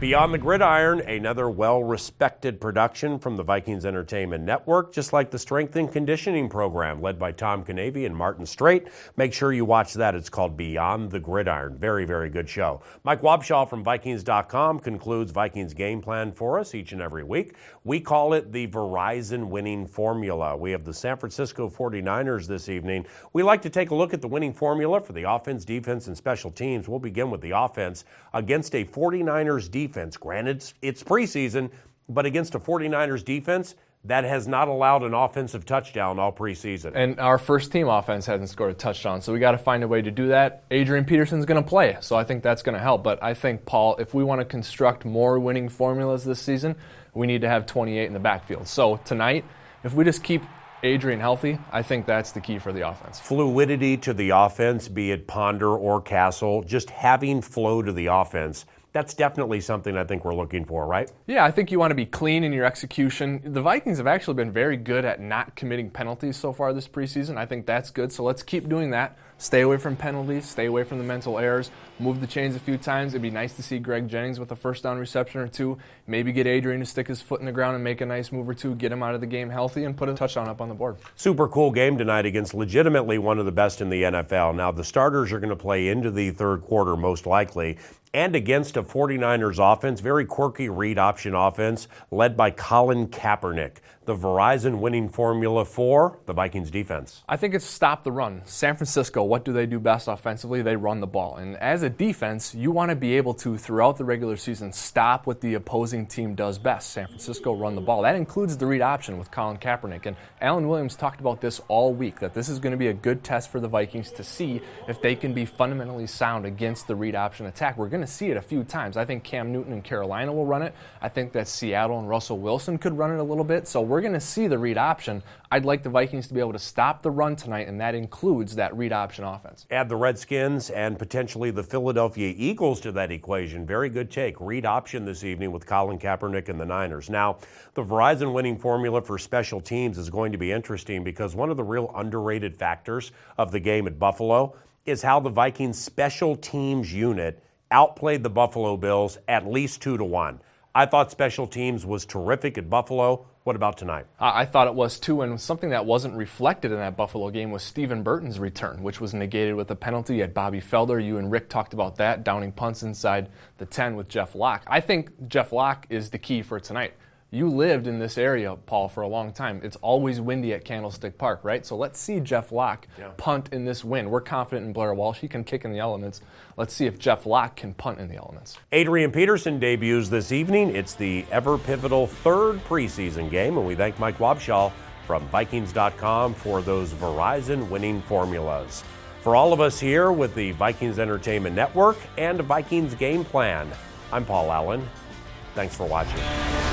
Beyond the Gridiron, another well-respected production from the Vikings Entertainment Network, just like the Strength and Conditioning Program led by Tom Canavy and Martin Straight. Make sure you watch that. It's called Beyond the Gridiron. Very, very good show. Mike Wobschall from Vikings.com concludes Vikings game plan for us each and every week. We call it the Verizon winning formula. We have the San Francisco 49ers this evening. We like to take a look at the winning formula for the offense, defense, and special teams. We'll begin with the offense against a 49ers defense. Granted, it's preseason, but against a 49ers defense that has not allowed an offensive touchdown all preseason. And our first-team offense hasn't scored a touchdown, so we got to find a way to do that. Adrian Peterson's going to play, so I think that's going to help. But I think, Paul, if we want to construct more winning formulas this season, we need to have 28 in the backfield. So tonight, if we just keep Adrian healthy, I think that's the key for the offense. Fluidity to the offense, be it Ponder or Castle, just having flow to the offense. That's definitely something I think we're looking for, right? Yeah, I think you want to be clean in your execution. The Vikings have actually been very good at not committing penalties so far this preseason. I think that's good, so let's keep doing that. Stay away from penalties, stay away from the mental errors, move the chains a few times. It'd be nice to see Greg Jennings with a first down reception or two, maybe get Adrian to stick his foot in the ground and make a nice move or two, get him out of the game healthy, and put a touchdown up on the board. Super cool game tonight against legitimately one of the best in the NFL. Now, the starters are going to play into the third quarter most likely, and against a 49ers offense, very quirky read option offense led by Colin Kaepernick. The Verizon winning formula for the Vikings defense. I think it's stop the run. San Francisco, what do they do best offensively? They run the ball. And as a defense, you want to be able to, throughout the regular season, stop what the opposing team does best. San Francisco run the ball. That includes the read option with Colin Kaepernick. And Alan Williams talked about this all week, that this is going to be a good test for the Vikings to see if they can be fundamentally sound against the read option attack. We're going to see it a few times. I think Cam Newton and Carolina will run it. I think that Seattle and Russell Wilson could run it a little bit. So we're going to see the read option. I'd like the Vikings to be able to stop the run tonight, and that includes that read option offense. Add the Redskins and potentially the Philadelphia Eagles to that equation. Very good take. Read option this evening with Colin Kaepernick and the Niners. Now, the Verizon winning formula for special teams is going to be interesting because one of the real underrated factors of the game at Buffalo is how the Vikings special teams unit outplayed the Buffalo Bills at least 2-1. I thought special teams was terrific at Buffalo. What about tonight? I thought it was too, and something that wasn't reflected in that Buffalo game was Stephen Burton's return, which was negated with a penalty at Bobby Felder. You and Rick talked about that, downing punts inside the 10 with Jeff Locke. I think Jeff Locke is the key for tonight. You lived in this area, Paul, for a long time. It's always windy at Candlestick Park, right? So let's see Jeff Locke punt in this wind. We're confident in Blair Walsh. He can kick in the elements. Let's see if Jeff Locke can punt in the elements. Adrian Peterson debuts this evening. It's the ever-pivotal third preseason game, and we thank Mike Wobschall from Vikings.com for those Verizon winning formulas. For all of us here with the Vikings Entertainment Network and Vikings Game Plan, I'm Paul Allen. Thanks for watching.